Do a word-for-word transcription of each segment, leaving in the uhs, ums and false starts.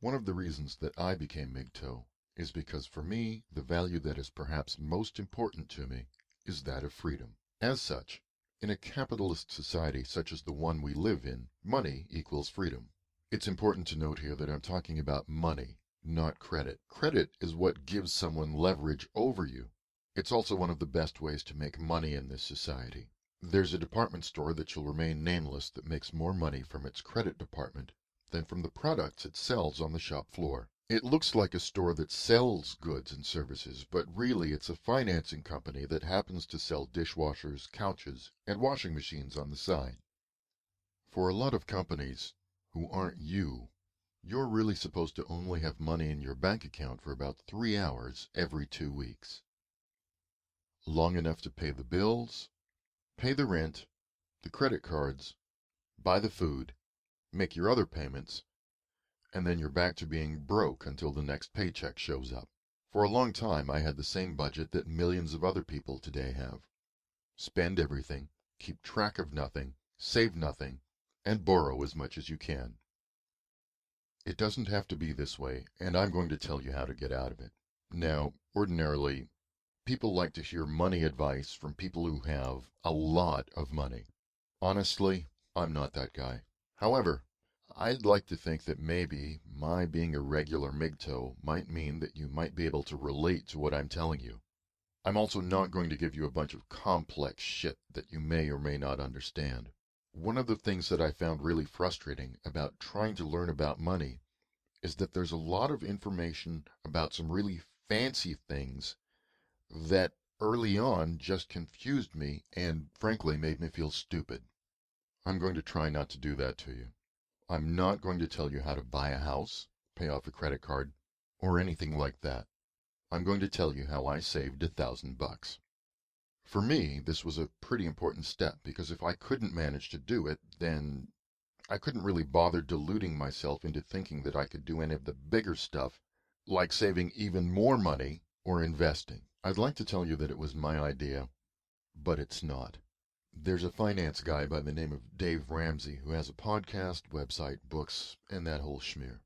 One of the reasons that I became M G T O W is because for me, the value that is perhaps most important to me is that of freedom. As such, in a capitalist society such as the one we live in, money equals freedom. It's important to note here that I'm talking about money, not credit. Credit is what gives someone leverage over you. It's also one of the best ways to make money in this society. There's a department store that shall remain nameless that makes more money from its credit department than from the products it sells on the shop floor. It looks like a store that sells goods and services, but really it's a financing company that happens to sell dishwashers, couches, and washing machines on the side. For a lot of companies who aren't you, you're really supposed to only have money in your bank account for about three hours every two weeks. Long enough to pay the bills, pay the rent, the credit cards, buy the food, make your other payments, and then you're back to being broke until the next paycheck shows up. For a long time, I had the same budget that millions of other people today have. Spend everything, keep track of nothing, save nothing, and borrow as much as you can. It doesn't have to be this way, and I'm going to tell you how to get out of it. Now, ordinarily, people like to hear money advice from people who have a lot of money. Honestly, I'm not that guy. However, I'd like to think that maybe my being a regular M G T O W might mean that you might be able to relate to what I'm telling you. I'm also not going to give you a bunch of complex shit that you may or may not understand. One of the things that I found really frustrating about trying to learn about money is that there's a lot of information about some really fancy things that early on just confused me and frankly made me feel stupid. I'm going to try not to do that to you. I'm not going to tell you how to buy a house, pay off a credit card, or anything like that. I'm going to tell you how I saved a thousand bucks. For me, this was a pretty important step because if I couldn't manage to do it, then I couldn't really bother deluding myself into thinking that I could do any of the bigger stuff, like saving even more money or investing. I'd like to tell you that it was my idea, but it's not. There's a finance guy by the name of Dave Ramsey who has a podcast, website, books, and that whole schmear.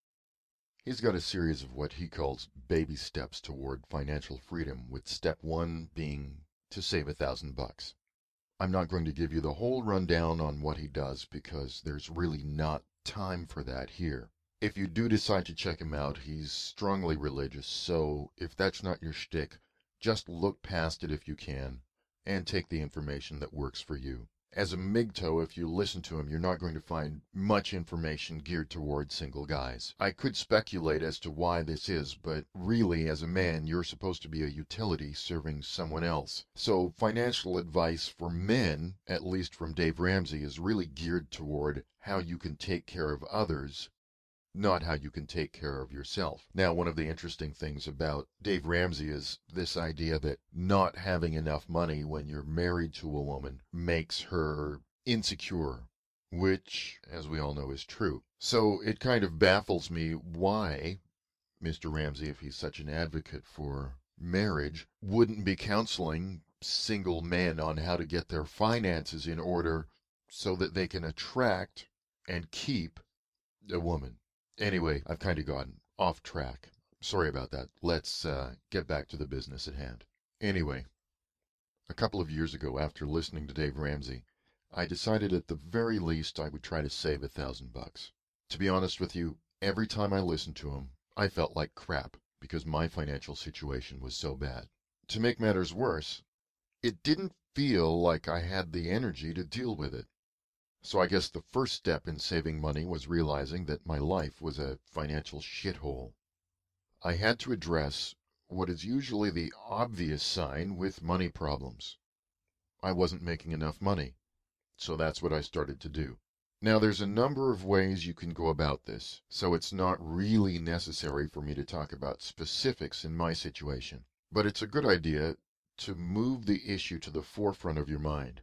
He's got a series of what he calls baby steps toward financial freedom, with step one being to save a thousand bucks. I'm not going to give you the whole rundown on what he does because there's really not time for that here. If you do decide to check him out, he's strongly religious, so if that's not your shtick, just look past it if you can, and take the information that works for you. As a M G T O W, if you listen to him, you're not going to find much information geared towards single guys. I could speculate as to why this is, but really, as a man, you're supposed to be a utility serving someone else. So financial advice for men, at least from Dave Ramsey, is really geared toward how you can take care of others, not how you can take care of yourself. Now, one of the interesting things about Dave Ramsey is this idea that not having enough money when you're married to a woman makes her insecure, which, as we all know, is true. So it kind of baffles me why Mister Ramsey, if he's such an advocate for marriage, wouldn't be counseling single men on how to get their finances in order so that they can attract and keep a woman. Anyway, I've kind of gotten off track. Sorry about that. Let's uh, get back to the business at hand. Anyway, a couple of years ago, after listening to Dave Ramsey, I decided at the very least I would try to save a thousand bucks. To be honest with you, every time I listened to him, I felt like crap because my financial situation was so bad. To make matters worse, it didn't feel like I had the energy to deal with it. So I guess the first step in saving money was realizing that my life was a financial shithole. I had to address what is usually the obvious sign with money problems. I wasn't making enough money, so that's what I started to do. Now there's a number of ways you can go about this, so it's not really necessary for me to talk about specifics in my situation. But it's a good idea to move the issue to the forefront of your mind.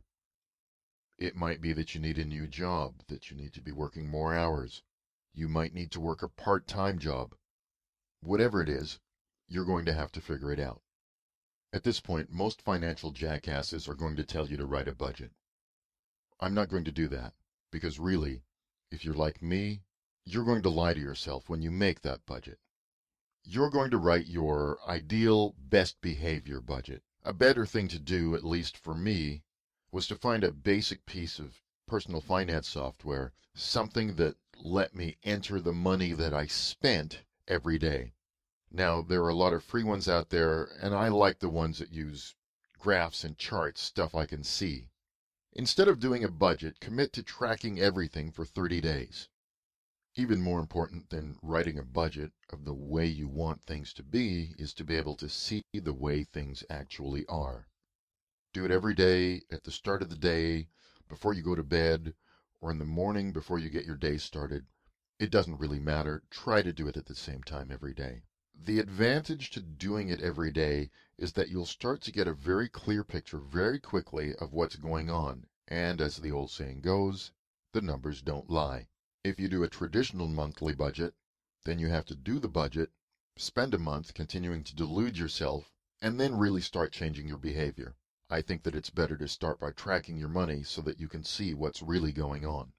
It might be that you need a new job, that you need to be working more hours. You might need to work a part-time job. Whatever it is, you're going to have to figure it out. At this point, most financial jackasses are going to tell you to write a budget. I'm not going to do that, because really, if you're like me, You're going to lie to yourself when you make that budget. You're going to write your ideal best behavior budget. A better thing to do, at least for me, was to find a basic piece of personal finance software, something that let me enter the money that I spent every day. Now, there are a lot of free ones out there, and I like the ones that use graphs and charts, stuff I can see. Instead of doing a budget, commit to tracking everything for thirty days. Even more important than writing a budget of the way you want things to be is to be able to see the way things actually are. Do it every day, at the start of the day, before you go to bed, or in the morning before you get your day started. It doesn't really matter. Try to do it at the same time every day. The advantage to doing it every day is that you'll start to get a very clear picture very quickly of what's going on. And as the old saying goes, the numbers don't lie. If you do a traditional monthly budget, then you have to do the budget, spend a month continuing to delude yourself, and then really start changing your behavior. I think that it's better to start by tracking your money so that you can see what's really going on.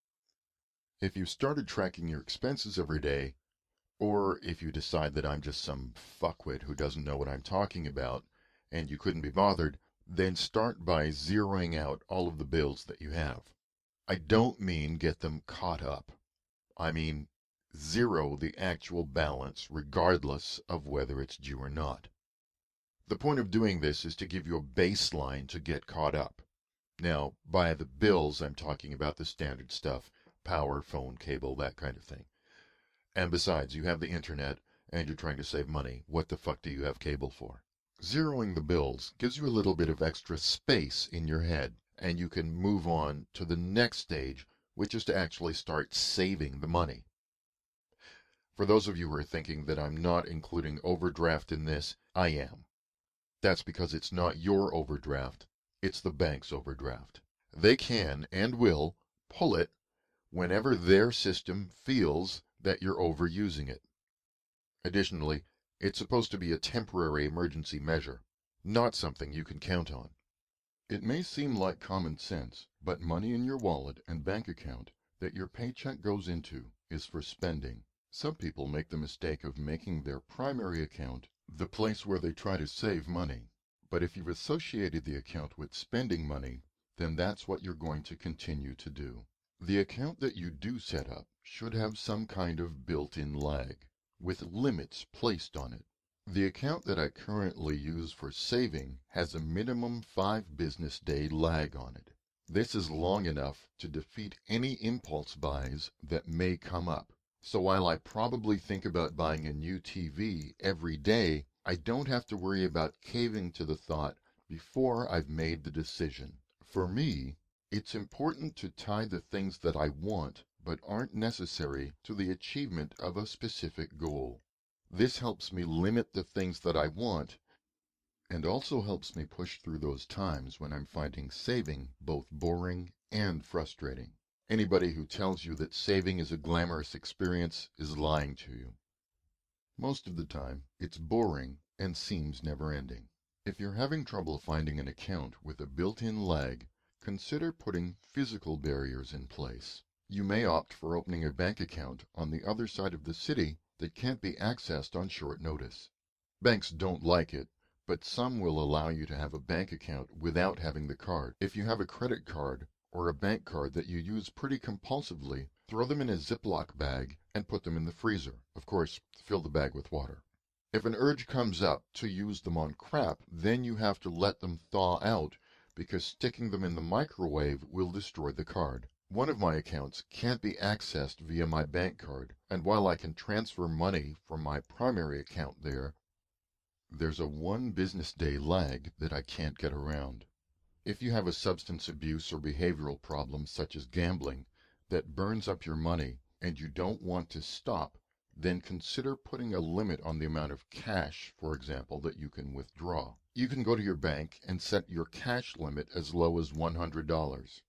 If you started tracking your expenses every day, or if you decide that I'm just some fuckwit who doesn't know what I'm talking about, and you couldn't be bothered, then start by zeroing out all of the bills that you have. I don't mean get them caught up. I mean zero the actual balance regardless of whether it's due or not. The point of doing this is to give you a baseline to get caught up. Now, by the bills, I'm talking about the standard stuff, power, phone, cable, that kind of thing. And besides, you have the internet, and you're trying to save money. What the fuck do you have cable for? Zeroing the bills gives you a little bit of extra space in your head, and you can move on to the next stage, which is to actually start saving the money. For those of you who are thinking that I'm not including overdraft in this, I am. That's because it's not your overdraft, it's the bank's overdraft. They can and will pull it whenever their system feels that you're overusing it. Additionally, it's supposed to be a temporary emergency measure, not something you can count on. It may seem like common sense, but money in your wallet and bank account that your paycheck goes into is for spending. Some people make the mistake of making their primary account the place where they try to save money. But if you've associated the account with spending money, then that's what you're going to continue to do. The account that you do set up should have some kind of built-in lag, with limits placed on it. The account that I currently use for saving has a minimum five business day lag on it. This is long enough to defeat any impulse buys that may come up. So while I probably think about buying a new T V every day, I don't have to worry about caving to the thought before I've made the decision. For me, it's important to tie the things that I want but aren't necessary to the achievement of a specific goal. This helps me limit the things that I want and also helps me push through those times when I'm finding saving both boring and frustrating. Anybody who tells you that saving is a glamorous experience is lying to you. Most of the time, it's boring and seems never-ending. If you're having trouble finding an account with a built-in lag, consider putting physical barriers in place. You may opt for opening a bank account on the other side of the city that can't be accessed on short notice. Banks don't like it, but some will allow you to have a bank account without having the card. If you have a credit card or a bank card that you use pretty compulsively, throw them in a Ziploc bag and put them in the freezer. Of course, fill the bag with water. If an urge comes up to use them on crap, then you have to let them thaw out because sticking them in the microwave will destroy the card. One of my accounts can't be accessed via my bank card, and while I can transfer money from my primary account there, there's a one business day lag that I can't get around. If you have a substance abuse or behavioral problem such as gambling that burns up your money and you don't want to stop, then consider putting a limit on the amount of cash, for example, that you can withdraw. You can go to your bank and set your cash limit as low as one hundred dollars.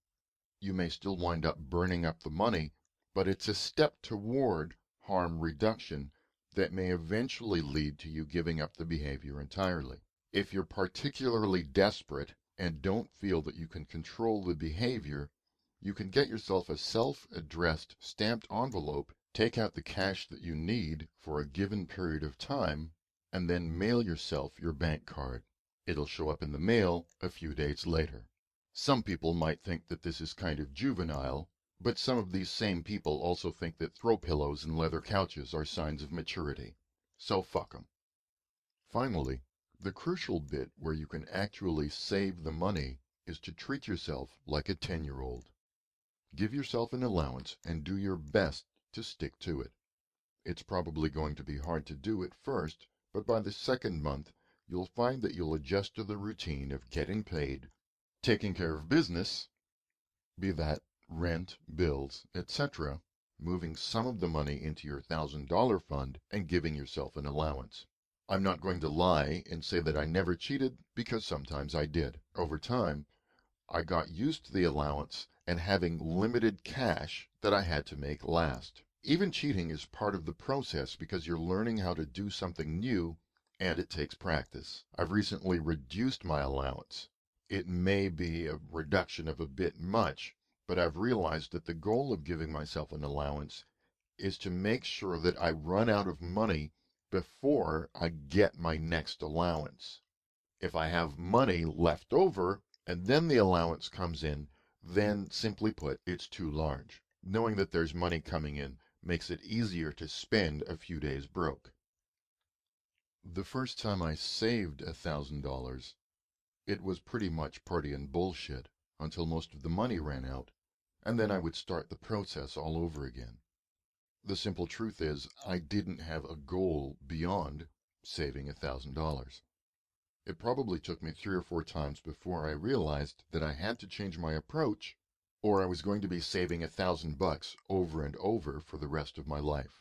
You may still wind up burning up the money, but it's a step toward harm reduction that may eventually lead to you giving up the behavior entirely. If you're particularly desperate and don't feel that you can control the behavior, You can get yourself a self-addressed stamped envelope, take out the cash that you need for a given period of time, and then mail yourself your bank card. It'll show up in the mail a few days later. Some people might think that this is kind of juvenile, but some of these same people also think that throw pillows and leather couches are signs of maturity. So fuck 'em. Finally, the crucial bit where you can actually save the money is to treat yourself like a ten-year-old. Give yourself an allowance and do your best to stick to it. It's probably going to be hard to do at first, but by the second month, you'll find that you'll adjust to the routine of getting paid, taking care of business, be that rent, bills, et cetera, moving some of the money into your thousand dollar fund and giving yourself an allowance. I'm not going to lie and say that I never cheated, because sometimes I did. Over time, I got used to the allowance and having limited cash that I had to make last. Even cheating is part of the process because you're learning how to do something new, and it takes practice. I've recently reduced my allowance. It may be a reduction of a bit much, but I've realized that the goal of giving myself an allowance is to make sure that I run out of money before I get my next allowance. If I have money left over and then the allowance comes in, then simply put, it's too large. Knowing that there's money coming in makes it easier to spend a few days broke. The first time I saved a thousand dollars, it was pretty much party and bullshit until most of the money ran out, and then I would start the process all over again. The simple truth is, I didn't have a goal beyond saving a thousand dollars. It probably took me three or four times before I realized that I had to change my approach, or I was going to be saving a thousand bucks over and over for the rest of my life.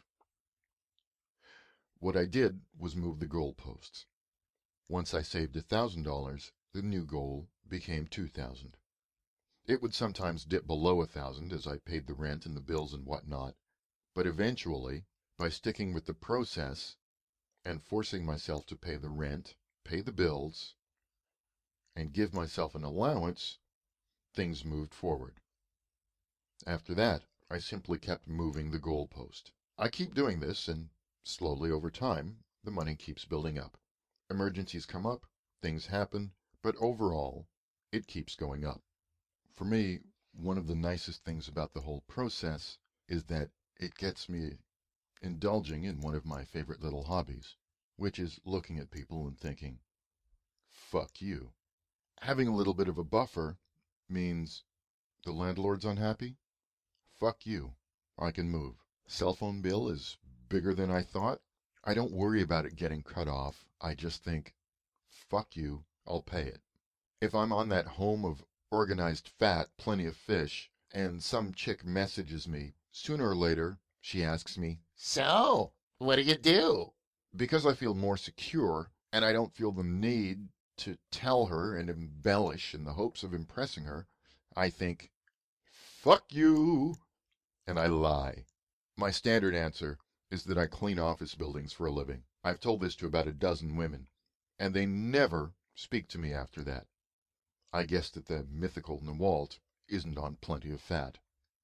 What I did was move the goalposts. Once I saved a thousand dollars, the new goal became two thousand. It would sometimes dip below a thousand as I paid the rent and the bills and whatnot, but eventually, by sticking with the process and forcing myself to pay the rent, pay the bills, and give myself an allowance, things moved forward. After that, I simply kept moving the goalpost. I keep doing this, and slowly over time, the money keeps building up. Emergencies come up, things happen, but overall, it keeps going up. For me, one of the nicest things about the whole process is that it gets me indulging in one of my favorite little hobbies, which is looking at people and thinking, fuck you. Having a little bit of a buffer means the landlord's unhappy? Fuck you. I can move. Cell phone bill is bigger than I thought. I don't worry about it getting cut off. I just think, fuck you, I'll pay it. If I'm on that home of organized fat, plenty of fish, and some chick messages me, sooner or later, she asks me, so, what do you do? Because I feel more secure, and I don't feel the need to tell her and embellish in the hopes of impressing her, I think, fuck you, and I lie. My standard answer is that I clean office buildings for a living. I've told this to about a dozen women, and they never speak to me after that. I guess that the mythical Nawalt isn't on plenty of fat.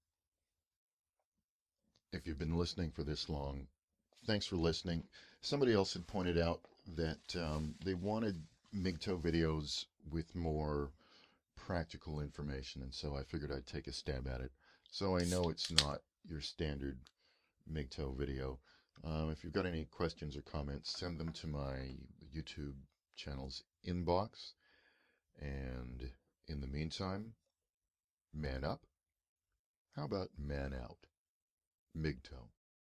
If you've been listening for this long, thanks for listening. Somebody else had pointed out that um, they wanted MGTOW videos with more practical information, and so I figured I'd take a stab at it. So I know it's not your standard MGTOW video. Um, if you've got any questions or comments, send them to my YouTube channel's inbox. And in the meantime, man up. How about man out? MGTOW.